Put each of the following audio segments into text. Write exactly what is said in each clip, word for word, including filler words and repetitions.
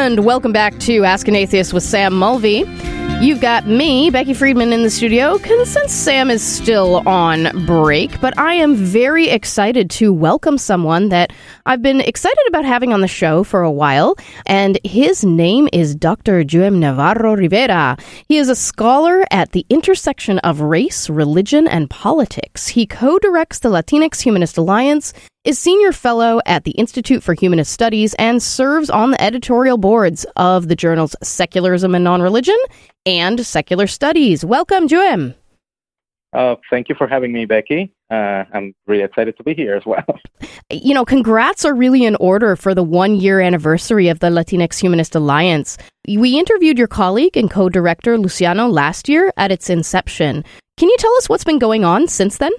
And welcome back to Ask an Atheist with Sam Mulvey. You've got me, Becky Friedman, in the studio, since Sam is still on break, but I am very excited to welcome someone that I've been excited about having on the show for a while, and his name is Doctor Joem Navarro Rivera. He is a scholar at the intersection of race, religion, and politics. He co-directs the Latinx Humanist Alliance, is senior fellow at the Institute for Humanist Studies, and serves on the editorial boards of the journals Secularism and Non-Religion and Secular Studies. Welcome, Joem. Uh, thank you for having me, Becky. Uh, I'm really excited to be here as well. You know, congrats are really in order for the one-year anniversary of the Latinx Humanist Alliance. We interviewed your colleague and co-director, Luciano, last year at its inception. Can you tell us what's been going on since then?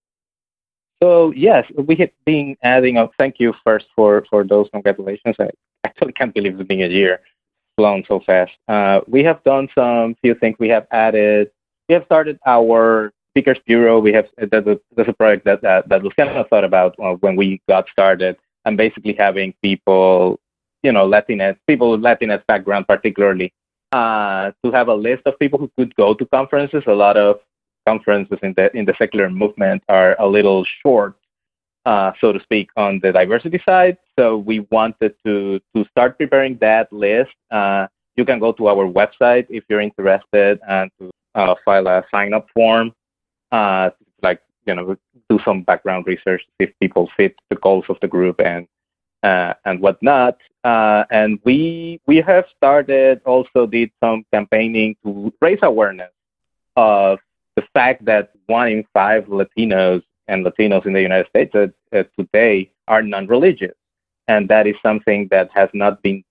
So, yes, we have been adding up. Thank you first for, for those congratulations. I actually can't believe it's been a year. It's flown so fast. Uh, we have done some few things. We have added, we have started our Speakers Bureau. We have, there's a, there's a project that, that, that Luciano thought about uh, when we got started, and basically having people, you know, Latinx, people with Latinx background particularly, uh, to have a list of people who could go to conferences. A lot of conferences in the in the secular movement are a little short, uh, so to speak, on the diversity side. So we wanted to to start preparing that list. Uh, you can go to our website if you're interested and to uh, file a sign-up form, uh, like, you know, do some background research, see if people fit the goals of the group and uh, and whatnot. Uh, and we we have started, also did some campaigning to raise awareness of the fact that one in five Latinos and Latinos in the United States uh, uh, today are non-religious. And that is something that has not been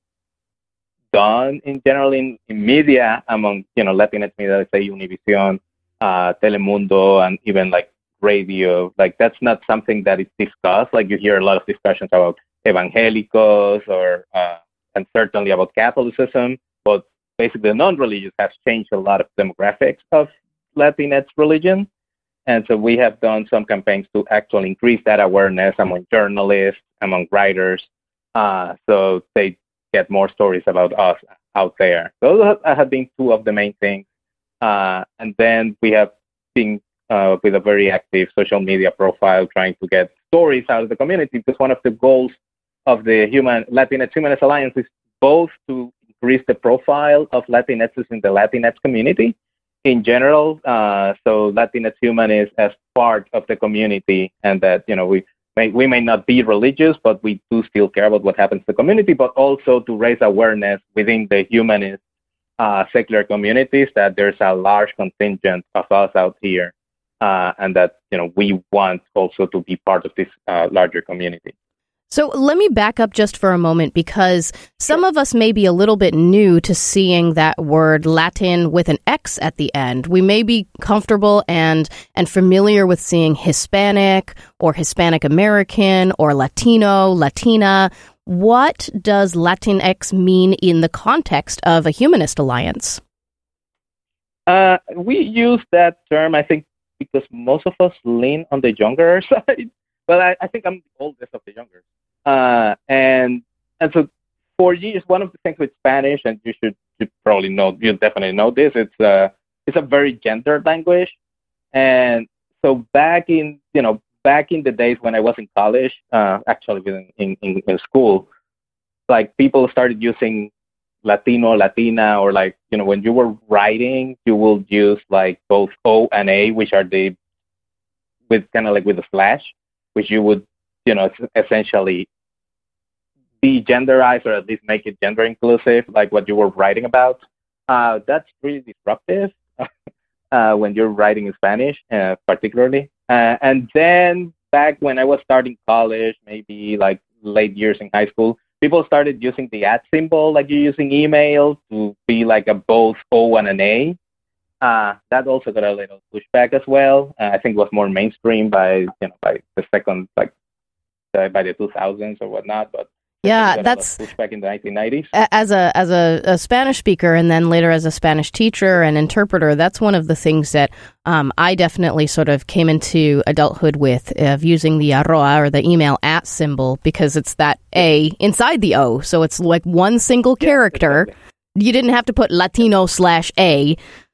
done in general in, in media among, you know, Latinx media, let's say Univision, uh, Telemundo, and even like radio. Like, that's not something that is discussed. Like, you hear a lot of discussions about evangelicals or, uh, and certainly about Catholicism, but basically the non-religious has changed a lot of demographics of Latinx religion. And so we have done some campaigns to actually increase that awareness among journalists, among writers, uh, so they get more stories about us out there. Those have been two of the main things. Uh, and then we have been uh, with a very active social media profile trying to get stories out of the community, because one of the goals of the Human Latinx Humanist Alliance is both to increase the profile of Latinxes in the Latinx community in general, uh, so Latinx humanists as part of the community, and that, you know, we may we may not be religious, but we do still care about what happens to the community, but also to raise awareness within the humanist uh, secular communities that there's a large contingent of us out here, uh, and that, you know, we want also to be part of this uh, larger community. So let me back up just for a moment, because some of us may be a little bit new to seeing that word Latin with an X at the end. We may be comfortable and and familiar with seeing Hispanic or Hispanic American or Latino, Latina. What does Latinx mean in the context of a humanist alliance? Uh, we use that term, I think, because most of us lean on the younger side. Well, I, I think I'm the oldest of the younger. Uh, and and so for years, one of the things with Spanish, and you should you probably know, you definitely know this, it's a, it's a very gendered language. And so back in, you know, back in the days when I was in college, uh, actually in, in, in school, like, people started using Latino, Latina, or like, you know, when you were writing, you will use like both O and A, which are the, with kind of like with a slash, which you would, you know, essentially be genderized, or at least make it gender inclusive, like what you were writing about. Uh, that's really disruptive uh, when you're writing in Spanish, uh, particularly. Uh, and then back when I was starting college, maybe like late years in high school, people started using the at symbol, like you're using email, to be like a both O and an A. Uh, that also got a little pushback as well. Uh, I think it was more mainstream by, you know, by the second, like, uh, by the two thousands or whatnot. But Yeah, that's back in the nineteen nineties. As a as a, a Spanish speaker, and then later as a Spanish teacher and interpreter, that's one of the things that um, I definitely sort of came into adulthood with, of using the arroba or the email at symbol, because it's that A inside the O, so it's like one single character. Yeah, exactly. You didn't have to put Latino slash A.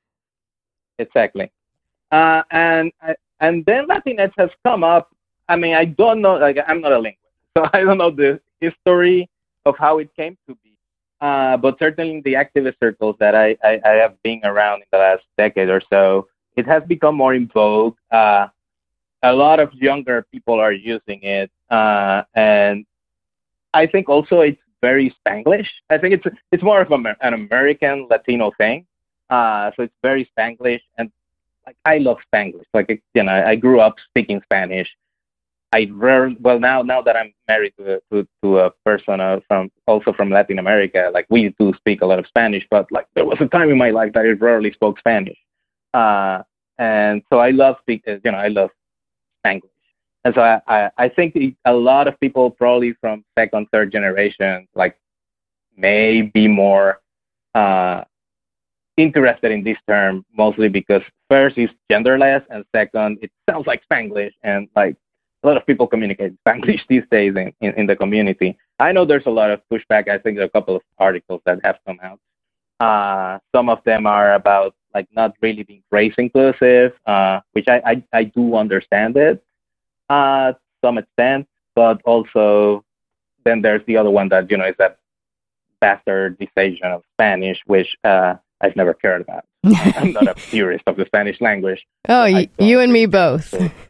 Exactly, uh, and and then Latinx has come up. I mean, I don't know. Like, I'm not a linguist, so I don't know the history of how it came to be. Uh, but certainly in the activist circles that I, I, I have been around in the last decade or so, it has become more in vogue. Uh, a lot of younger people are using it. Uh, and I think also it's very Spanglish. I think it's it's more of a, an American Latino thing. Uh, so it's very Spanglish. And like, I love Spanglish. Like, you know, I grew up speaking Spanish. I rarely, well now now that I'm married to a, to, to a person uh, from also from Latin America, like, we do speak a lot of Spanish, but like there was a time in my life that I rarely spoke Spanish, uh, and so I love speak you know I love Spanglish, and so I I, I think it, a lot of people probably from second third generation like may be more uh, interested in this term, mostly because first it's genderless, and second it sounds like Spanglish, and like a lot of people communicate Spanglish these days in, in, in the community. I know there's a lot of pushback. I think there are a couple of articles that have come out. Uh, some of them are about like not really being race inclusive, uh, which I, I, I do understand it uh, to some extent, but also then there's the other one that, you know, is that bastardization of Spanish, which uh, I've never cared about. I'm not a purist of the Spanish language. Oh, y- you and me both.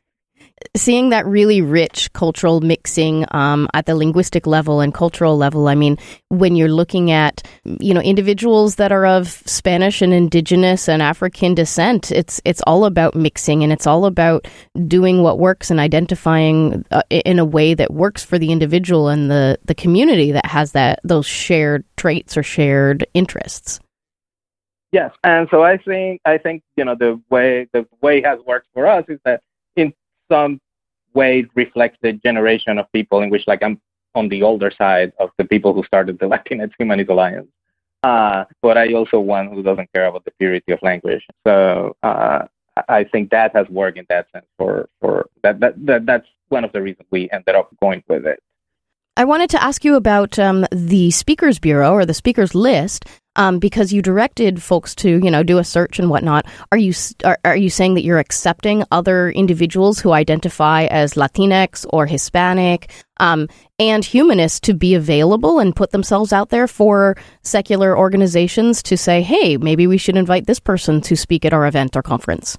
Seeing that really rich cultural mixing um, at the linguistic level and cultural level, I mean, when you're looking at, you know, individuals that are of Spanish and indigenous and African descent, it's it's all about mixing, and it's all about doing what works and identifying uh, in a way that works for the individual and the, the community that has that those shared traits or shared interests. Yes, and so I think I think you know the way the way it has worked for us is that in some way it reflects the generation of people in which, like, I'm on the older side of the people who started the Latinx Humanities Alliance. Uh, but I also one who doesn't care about the purity of language. So uh, I think that has worked in that sense for, for that, that, that that's one of the reasons we ended up going with it. I wanted to ask you about um, the Speakers Bureau or the Speakers List, um, because you directed folks to, you know, do a search and whatnot. Are you are, are you saying that you're accepting other individuals who identify as Latinx or Hispanic um, and humanists to be available and put themselves out there for secular organizations to say, hey, maybe we should invite this person to speak at our event or conference?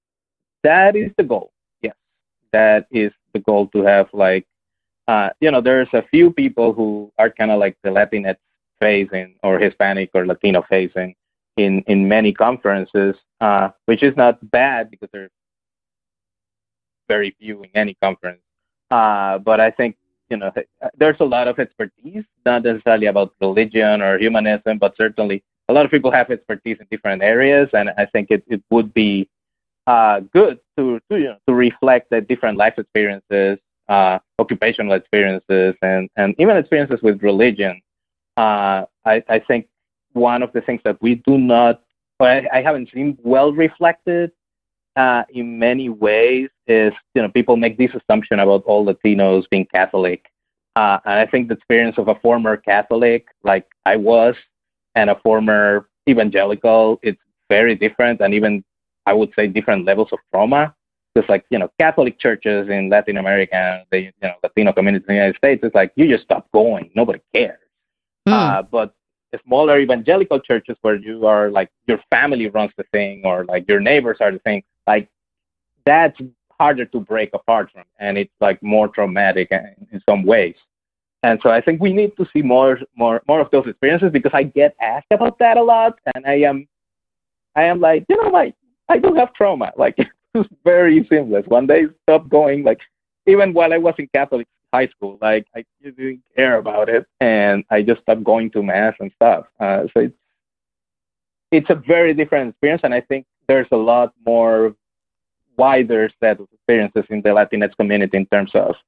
That is the goal. Yes, that is the goal, to have like, Uh, you know, there's a few people who are kind of like the Latinx facing or Hispanic or Latino facing in, in many conferences, uh, which is not bad because there's very few in any conference. Uh, but I think, you know, there's a lot of expertise, not necessarily about religion or humanism, but certainly a lot of people have expertise in different areas. And I think it, it would be uh, good to, to, you know, to reflect the different life experiences, Uh, occupational experiences, and, and even experiences with religion. Uh, I, I think one of the things that we do not, or I, I haven't seen well reflected uh, in many ways is, you know, people make this assumption about all Latinos being Catholic. Uh, and I think the experience of a former Catholic, like I was, and a former evangelical, it's very different, and even, I would say, different levels of trauma. Just like, you know, Catholic churches in Latin America, the, you know, Latino communities in the United States, it's like you just stop going. Nobody cares. Mm. Uh, but the smaller evangelical churches where you are like, your family runs the thing, or like your neighbors are the thing, like that's harder to break apart from. And it's like more traumatic in, in some ways. And so I think we need to see more, more, more of those experiences, because I get asked about that a lot. And I am, I am like, you know, like I do have trauma. Like, it's very seamless. One day stopped going, like, even while I was in Catholic high school, like I didn't care about it, and I just stopped going to mass and stuff. Uh, so it's it's a very different experience, and I think there's a lot more wider set of experiences in the Latinx community in terms of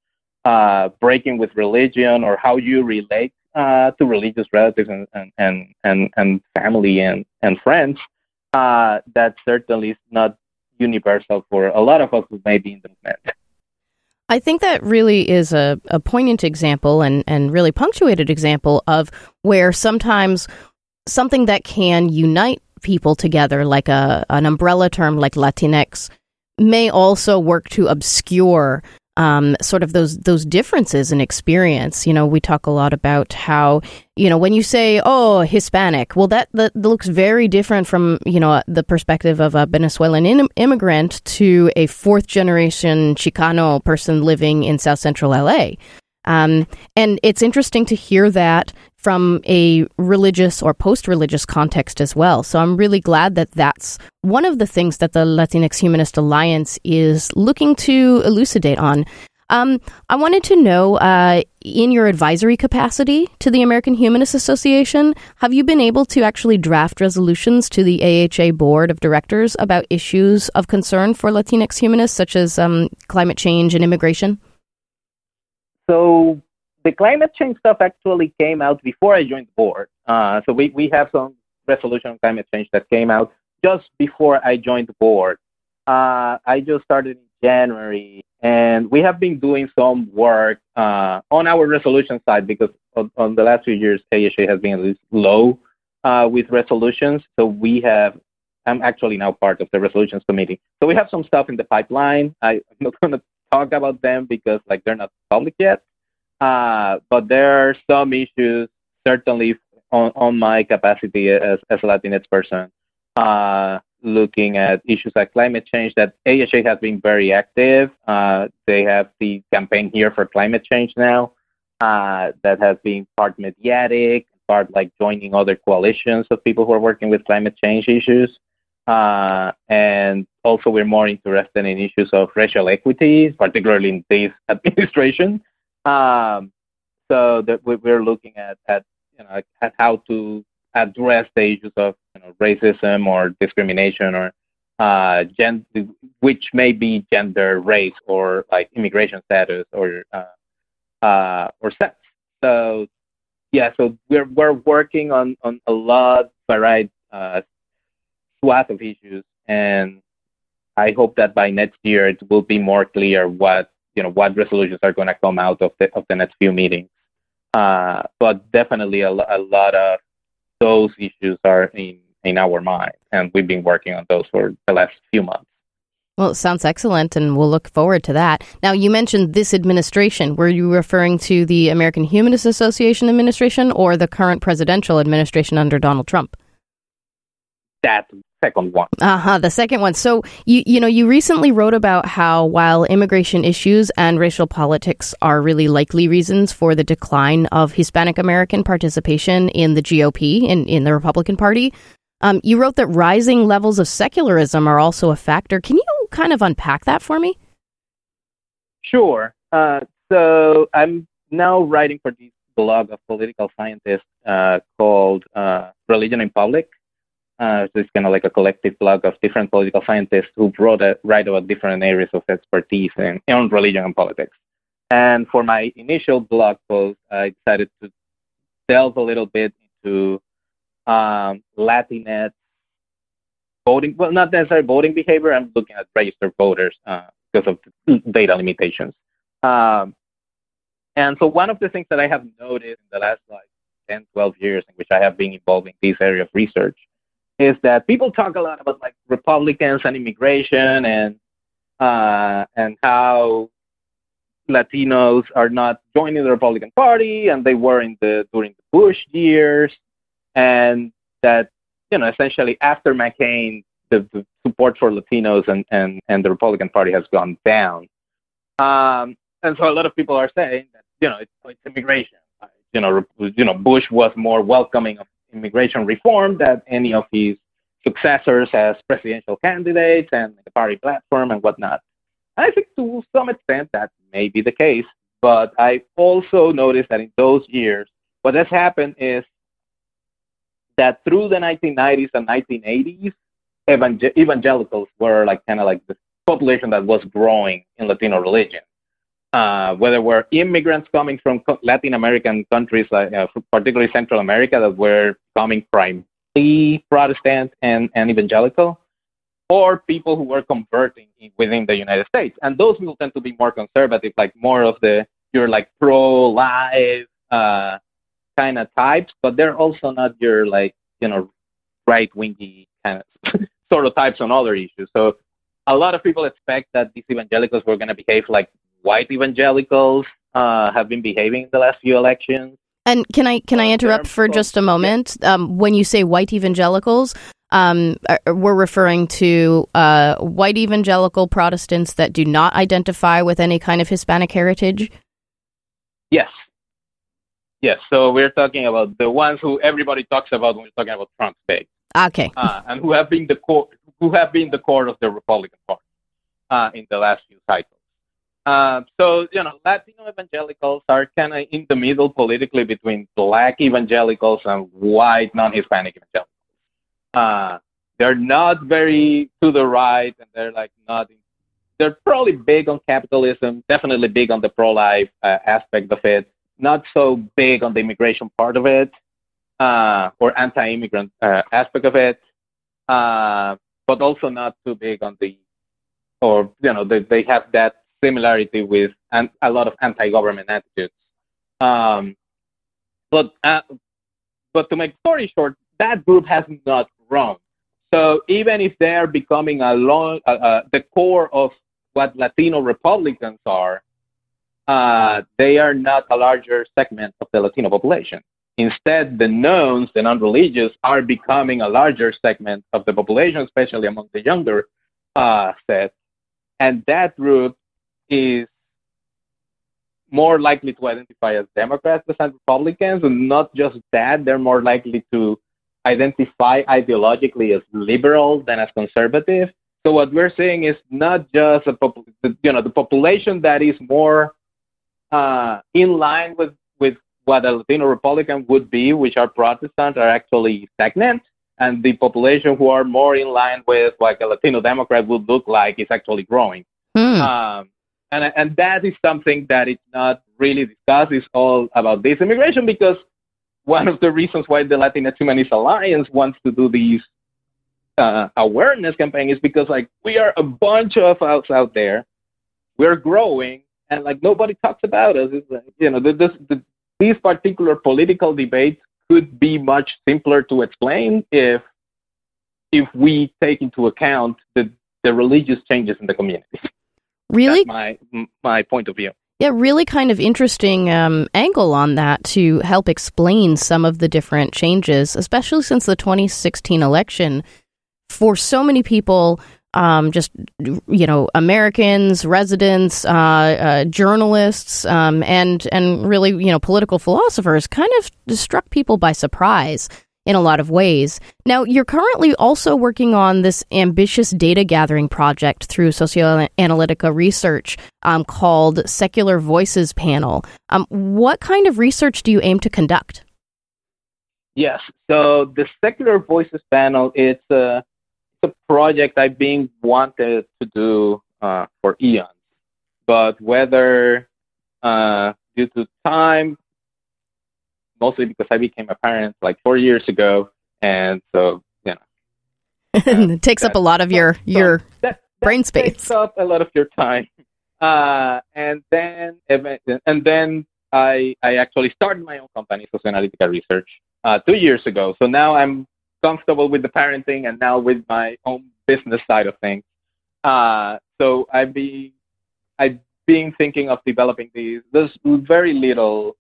uh, breaking with religion or how you relate uh, to religious relatives and and and and, and family and and friends, uh, that certainly is not universal for a lot of us who may be in the movement. I think that really is a, a poignant example and, and really punctuated example of where sometimes something that can unite people together, like a an umbrella term like Latinx, may also work to obscure um, sort of those those differences in experience. You know, we talk a lot about how, you know, when you say, oh, Hispanic, well, that, that looks very different from, you know, the perspective of a Venezuelan in- immigrant to a fourth generation Chicano person living in South Central L A. Um, and it's interesting to hear that from a religious or post-religious context as well. So I'm really glad that that's one of the things that the Latinx Humanist Alliance is looking to elucidate on. Um, I wanted to know, uh, in your advisory capacity to the American Humanist Association, have you been able to actually draft resolutions to the A H A Board of Directors about issues of concern for Latinx humanists, such as um, climate change and immigration? So the climate change stuff actually came out before I joined the board. Uh, so we, we have some resolution on climate change that came out just before I joined the board. Uh, I just started in January, and we have been doing some work uh, on our resolution side because on, on the last few years, A H A has been a little low uh, with resolutions. So we have, I'm actually now part of the resolutions committee. So we have some stuff in the pipeline. I, I'm not going to talk about them because like they're not public yet. Uh, but there are some issues, certainly on, on my capacity as, as a Latinx person, uh, looking at issues like climate change, that A H A has been very active. Uh, they have the campaign here for climate change now uh, that has been part mediatic, part like joining other coalitions of people who are working with climate change issues. Uh, and also we're more interested in issues of racial equity, particularly in this administration. Um, so that we're looking at, at, you know, at how to address the issues of, you know, racism or discrimination or uh, gen- which may be gender, race, or like immigration status or uh, uh, or sex. So yeah, so we're we're working on, on a lot varied uh, swath of issues, and I hope that by next year it will be more clear what you know what resolutions are going to come out of the of the next few meetings. Uh, but definitely a, a lot of those issues are in, in our mind, and we've been working on those for the last few months. Well, it sounds excellent, and we'll look forward to that. Now, you mentioned this administration. Were you referring to the American Humanist Association administration or the current presidential administration under Donald Trump? That second one. Uh-huh, the second one. So, you you know, you recently wrote about how while immigration issues and racial politics are really likely reasons for the decline of Hispanic American participation in the G O P, in, in the Republican Party, um, you wrote that rising levels of secularism are also a factor. Can you kind of unpack that for me? Sure. Uh, so I'm now writing for this blog of political scientists uh, called uh, Religion in Public. Uh, so it's kind of like a collective blog of different political scientists who wrote a, write about different areas of expertise in, in religion and politics. And for my initial blog post, I decided to delve a little bit into um, Latinx voting, well, not necessarily voting behavior. I'm looking at registered voters uh, because of data limitations. Um, and so one of the things that I have noticed in the last like ten, twelve years in which I have been involved in this area of research is that people talk a lot about like Republicans and immigration and uh, and how Latinos are not joining the Republican Party and they were in the during the Bush years, and that you know essentially after McCain the, the support for Latinos and, and, and the Republican Party has gone down. Um, and so a lot of people are saying that you know it's, it's immigration. You know, you know Bush was more welcoming of immigration reform than any of his successors as presidential candidates and the party platform and whatnot. And I think to some extent that may be the case, but I also noticed that in those years, what has happened is that through the nineteen nineties and nineteen eighties, evangel- evangelicals were like kind of like the population that was growing in Latino religion. uh, whether we're immigrants coming from Latin American countries, like uh, particularly Central America, that were coming primarily Protestant and, and evangelical, or people who were converting within the United States. And those people tend to be more conservative, like more of the, you're like pro-life uh, kind of types, but they're also not your like, you know, right-wingy kind of sort of types on other issues. So a lot of people expect that these evangelicals were going to behave like white evangelicals uh, have been behaving in the last few elections. And can I can I interrupt for just a moment? Um, when you say white evangelicals, um, we're referring to uh, white evangelical Protestants that do not identify with any kind of Hispanic heritage? Yes. Yes. So we're talking about the ones who everybody talks about when we're talking about Trump's base. Okay. Uh, and who have been the core, who have been the core of the Republican Party uh, in the last few cycles. Uh, so, you know, Latino evangelicals are kind of in the middle politically between black evangelicals and white non-Hispanic evangelicals. Uh, they're not very to the right, and they're like not, in, they're probably big on capitalism, definitely big on the pro-life uh, aspect of it, not so big on the immigration part of it, uh, or anti-immigrant uh, aspect of it, uh, but also not too big on the, or, you know, they, they have that similarity with an, a lot of anti-government attitudes. Um, but uh, but to make the story short, that group has not grown. So even if they are becoming a long, uh, uh, the core of what Latino Republicans are, uh, they are not a larger segment of the Latino population. Instead, the knowns, the non-religious, are becoming a larger segment of the population, especially among the younger uh, set. And that group is more likely to identify as Democrats than Republicans, and not just that, they're more likely to identify ideologically as liberal than as conservative. So what we're seeing is not just a pop- you know the population that is more uh, in line with, with what a Latino Republican would be, which are Protestant, are actually stagnant, and the population who are more in line with what a Latino Democrat would look like is actually growing. Hmm. Um, and and that is something that is not really discussed. It's all about disintegration, because one of the reasons why the Latinx Humanist Alliance wants to do these uh, awareness campaign is because, like, we are a bunch of us out there, we're growing, and like nobody talks about us. It's like, you know, the, this, the, these particular political debates could be much simpler to explain if if we take into account the the religious changes in the community. Really? That's my my point of view. Yeah, really kind of interesting um, angle on that to help explain some of the different changes, especially since the twenty sixteen election. For so many people, um, just, you know, Americans, residents, uh, uh, journalists, um, and and really, you know, political philosophers, kind of struck people by surprise in a lot of ways. Now, you're currently also working on this ambitious data gathering project through Socioanalytica Research um, called Secular Voices Panel. Um, what kind of research do you aim to conduct? Yes, so the Secular Voices Panel, it's a, it's a project I've been wanted to do uh, for eons, but whether uh, due to time, mostly because I became a parent like four years ago, and so, you know. Uh, it takes that, up a lot of your, your so that, that brain space. Takes up a lot of your time. Uh, and then and then I I actually started my own company, Socioanalytica Research, uh, two years ago. So now I'm comfortable with the parenting and now with my own business side of things. Uh, so I've been, I've been thinking of developing these. There's very little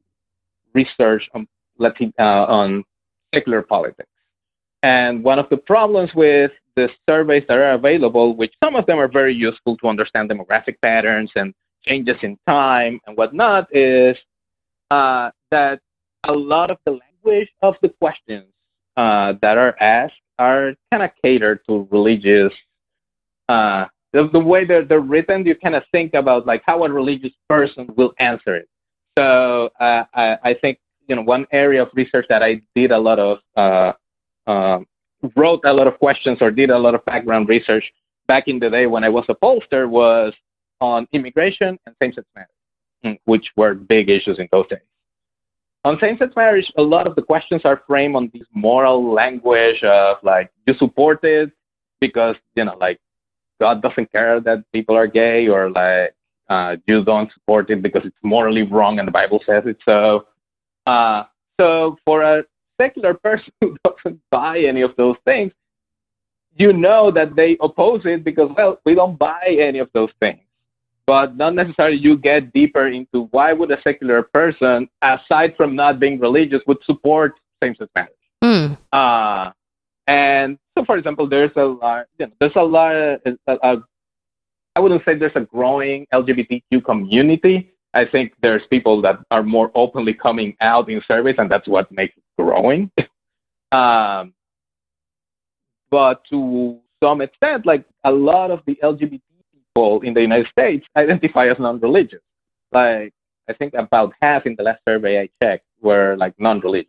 research on Latin, uh, on secular politics. And one of the problems with the surveys that are available, which some of them are very useful to understand demographic patterns and changes in time and whatnot, is uh, that a lot of the language of the questions uh, that are asked are kind of catered to religious. Uh, the, the way they're, they're written, you kind of think about like how a religious person will answer it. So uh, I, I think, you know, one area of research that I did a lot of, uh, uh, wrote a lot of questions or did a lot of background research back in the day when I was a pollster was on immigration and same-sex marriage, which were big issues in those days. On same-sex marriage, a lot of the questions are framed on this moral language of like, you support it because, you know, like God doesn't care that people are gay, or like uh, you don't support it because it's morally wrong and the Bible says it so. Uh, so for a secular person who doesn't buy any of those things, you know that they oppose it because, well, we don't buy any of those things. But not necessarily you get deeper into why would a secular person, aside from not being religious, would support same-sex marriage. Mm. Uh, and so, for example, there's a lot, you know, there's a lot of, uh, uh, I wouldn't say there's a growing L G B T Q community. I think there's people that are more openly coming out in surveys, and that's what makes it growing. um, but to some extent, like a lot of the L G B T people in the United States identify as non-religious. Like, I think about half in the last survey I checked were like non-religious.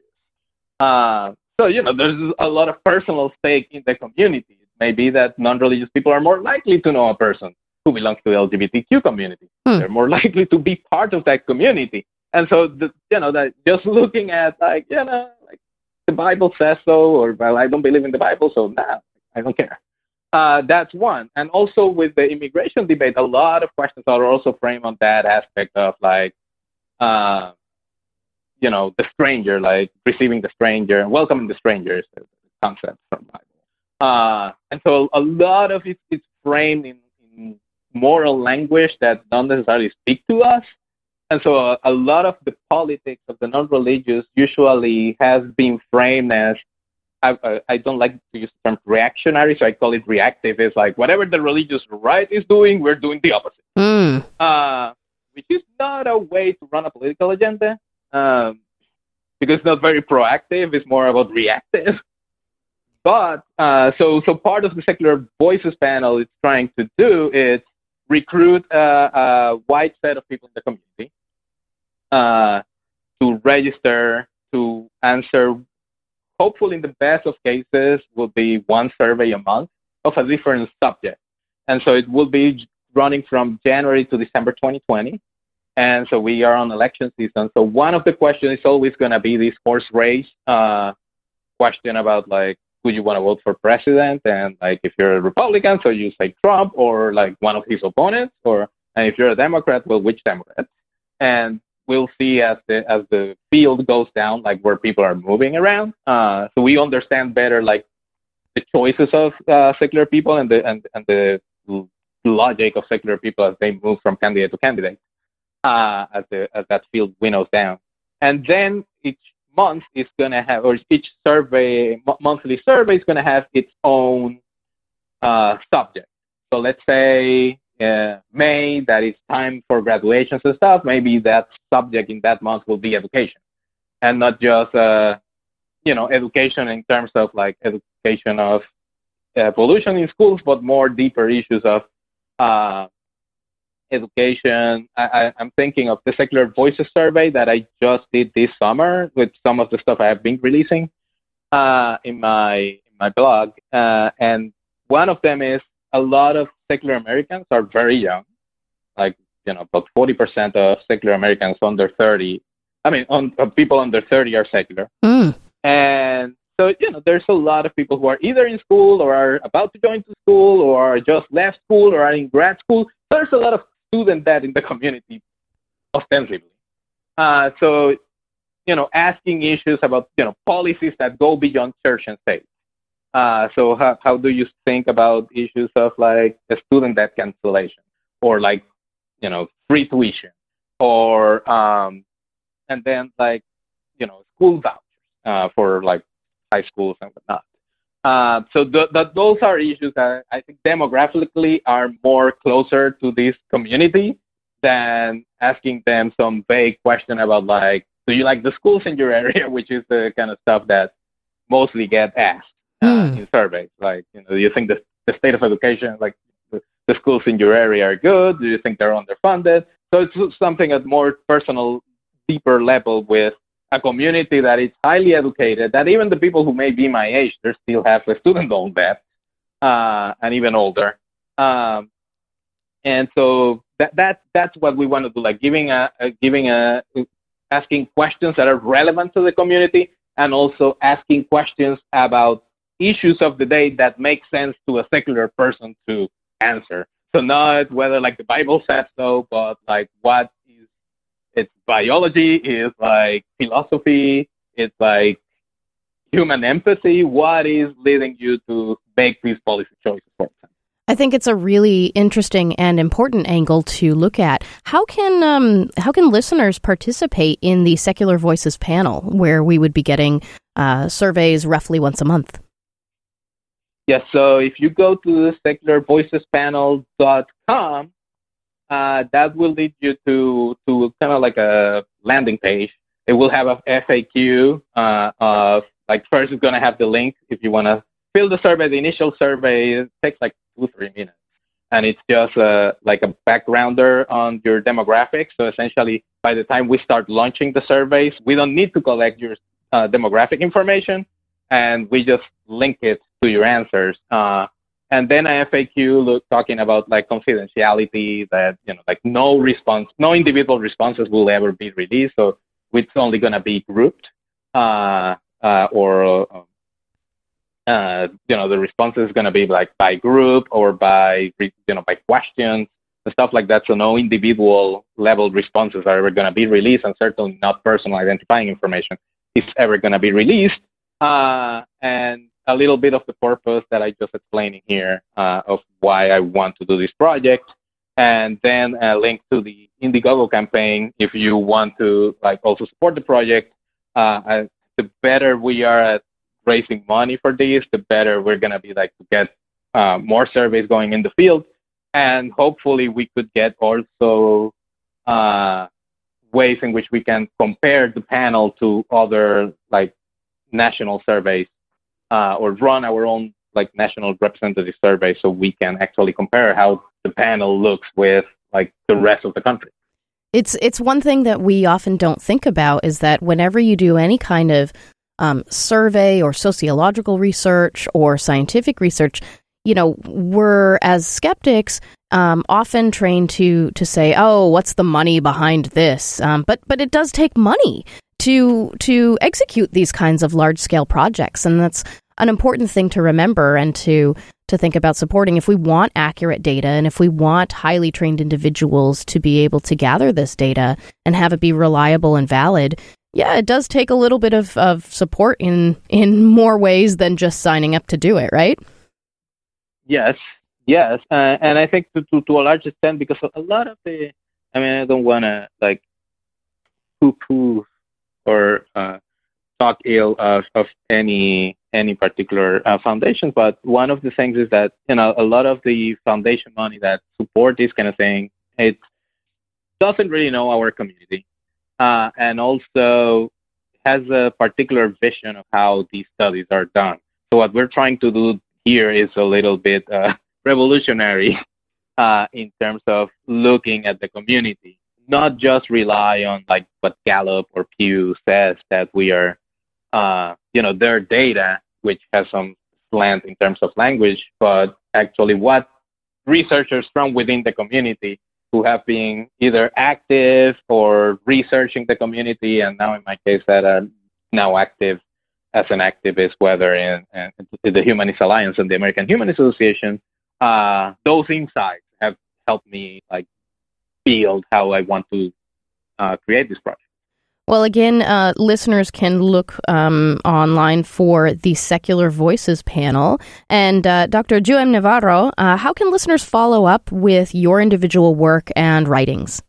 Uh, so, you know, there's a lot of personal stake in the community. It may be that non-religious people are more likely to know a person who belongs to the L G B T Q community. Hmm. They're more likely to be part of that community. And so, the, you know, that just looking at like, you know, like the Bible says so, or, well, I don't believe in the Bible, so nah, I don't care. Uh, that's one. And also with the immigration debate, a lot of questions are also framed on that aspect of like, uh, you know, the stranger, like receiving the stranger and welcoming the stranger is the concept from the Bible. Uh, and so a lot of it is framed in, in moral language that don't necessarily speak to us. And so a, a lot of the politics of the non-religious usually has been framed as, I, I don't like to use the term reactionary, so I call it reactive. It's like whatever the religious right is doing, we're doing the opposite. Mm. Uh, which is not a way to run a political agenda, um, because it's not very proactive. It's more about reactive. But uh, so so part of the Secular Voices panel is trying to do is recruit a, a wide set of people in the community uh, to register, to answer. Hopefully, in the best of cases, will be one survey a month of a different subject. And so it will be running from January to December twenty twenty. And so we are on election season. So one of the questions is always going to be this horse race uh, question about, like, who you want to vote for president? And, like, if you're a Republican, so you say Trump or, like, one of his opponents. Or and if you're a Democrat, well, which Democrat? And we'll see as the as the field goes down, like where people are moving around. Uh, so we understand better, like the choices of uh, secular people and the and, and the logic of secular people as they move from candidate to candidate uh, as the as that field winnows down. And then each month is gonna have, or each survey m- monthly survey is gonna have its own uh, subject. So let's say. Uh, May, that it's time for graduations and stuff, maybe that subject in that month will be education. And not just, uh, you know, education in terms of like education of uh, pollution in schools, but more deeper issues of uh, education. I, I, I'm thinking of the Secular Voices survey that I just did this summer with some of the stuff I have been releasing uh, in my in my blog. Uh, and one of them is a lot of secular Americans are very young, like, you know, about forty percent of secular Americans under thirty, I mean, on, uh, people under thirty are secular. Mm. And so, you know, there's a lot of people who are either in school or are about to join to school or are just left school or are in grad school. There's a lot of student debt in the community, ostensibly. Uh, so, you know, asking issues about, you know, policies that go beyond church and state. Uh, so how how do you think about issues of like the student debt cancellation or like, you know, free tuition or um, and then like, you know, school vouchers uh, for like high schools and whatnot. Uh, so th- th- those are issues that I think demographically are more closer to this community than asking them some vague question about like, do you like the schools in your area, which is the kind of stuff that mostly get asked. Uh, mm. in surveys, like, you know, do you think the, the state of education, like the, the schools in your area are good? Do you think they're underfunded? So it's something at more personal, deeper level with a community that is highly educated, that even the people who may be my age, they still have a student loan debt, uh, and even older. Um, and so that that that's what we want to do, like giving a, a giving a asking questions that are relevant to the community, and also asking questions about issues of the day that make sense to a secular person to answer. So not whether like the Bible says so, but like what is it's biology, is like philosophy, it's like human empathy. What is leading you to make these policy choices, for example? I think it's a really interesting and important angle to look at. How can um, how can listeners participate in the Secular Voices panel, where we would be getting uh, surveys roughly once a month? Yes, so if you go to secular voices panel dot com, uh, that will lead you to, to kind of like a landing page. It will have a F A Q uh, of, like, first it's going to have the link if you want to fill the survey. The initial survey, it takes like two, three minutes. And it's just uh, like a backgrounder on your demographics. So essentially, by the time we start launching the surveys, we don't need to collect your uh, demographic information, and we just link it to your answers. Uh, and then a F A Q look, talking about like confidentiality, that, you know, like no response, no individual responses will ever be released. So it's only going to be grouped, uh, uh, or, uh, you know, the response is going to be like by group or by, you know, by questions and stuff like that. So no individual level responses are ever going to be released, and certainly not personal identifying information is ever going to be released. Uh, and a little bit of the purpose that I just explained here uh, of why I want to do this project, and then a link to the Indiegogo campaign if you want to like also support the project. Uh, and the better we are at raising money for this, the better we're gonna be like to get uh, more surveys going in the field, and hopefully we could get also uh, ways in which we can compare the panel to other like national surveys. Uh, or run our own like national representative survey, so we can actually compare how the panel looks with like the rest of the country. It's it's one thing that we often don't think about, is that whenever you do any kind of um, survey or sociological research or scientific research, you know, we're as skeptics um, often trained to to say, oh, what's the money behind this? Um, but but it does take money to to execute these kinds of large-scale projects, and that's an important thing to remember and to to think about supporting. If we want accurate data, and if we want highly trained individuals to be able to gather this data and have it be reliable and valid, yeah, it does take a little bit of, of support in in more ways than just signing up to do it, right? Yes, yes, uh, and I think to, to to a large extent, because a lot of the, I mean, I don't want to like poo-poo or uh, talk ill of, of any any particular uh, foundation. But one of the things is that, you know, a lot of the foundation money that support this kind of thing, it doesn't really know our community, uh, and also has a particular vision of how these studies are done. So what we're trying to do here is a little bit uh, revolutionary uh, in terms of looking at the community. Not just rely on like what Gallup or Pew says that we are, uh, you know, their data, which has some slant in terms of language, but actually what researchers from within the community who have been either active or researching the community, and now in my case that are now active as an activist, whether in, in the Humanist Alliance and the American Humanist Association, uh, those insights have helped me like build how I want to uh, create this project. Well, again, uh, listeners can look um, online for the Secular Voices panel. And uh, Doctor Joan Navarro, uh, how can listeners follow up with your individual work and writings?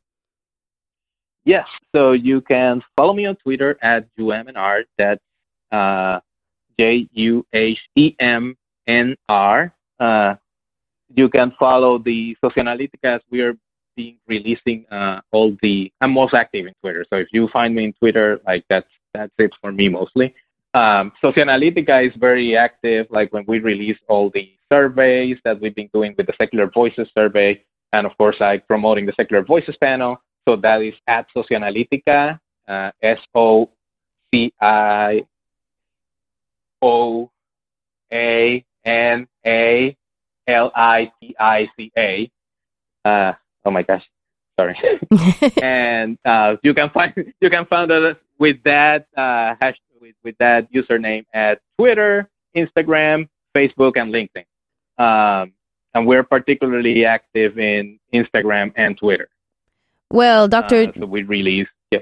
Yes, so you can follow me on Twitter at Juhemnr. That's uh, J U H E M N R. Uh, you can follow the Socioanalytica as we are being releasing uh, all the, I'm most active in Twitter. So if you find me in Twitter, like that's that's it for me mostly. Um, Socioanalytica is very active, like when we release all the surveys that we've been doing with the Secular Voices survey, and of course like promoting the Secular Voices panel. So that is at Socioanalytica, uh, S O C I O A N A L I T I C A. Uh, oh my gosh, Sorry. And uh, you can find you can find us with that uh, hash with, with that username at Twitter, Instagram, Facebook, and LinkedIn. Um, and we're particularly active in Instagram and Twitter. Well, Doctor, uh, so we release, yeah.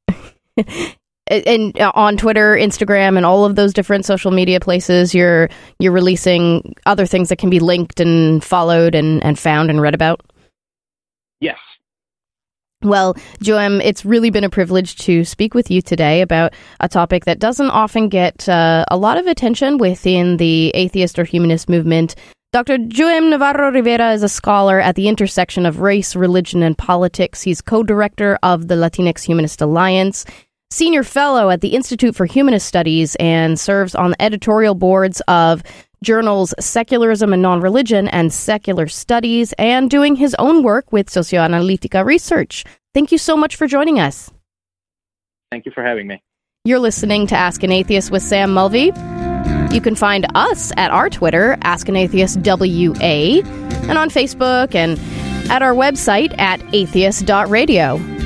And uh, on Twitter, Instagram, and all of those different social media places, you're you're releasing other things that can be linked and followed and, and found and read about? Yes. Well, Joem, it's really been a privilege to speak with you today about a topic that doesn't often get uh, a lot of attention within the atheist or humanist movement. Doctor Joem Navarro Rivera is a scholar at the intersection of race, religion, and politics. He's co-director of the Latinx Humanist Alliance, senior fellow at the Institute for Humanist Studies, and serves on the editorial boards of journals Secularism and Non-Religion and Secular Studies, and doing his own work with Socioanalytica Research. Thank you so much for joining us. Thank you for having me. You're listening to Ask an Atheist with Sam Mulvey. You can find us at our Twitter, Ask an Atheist W A, and on Facebook, and at our website at atheist dot radio.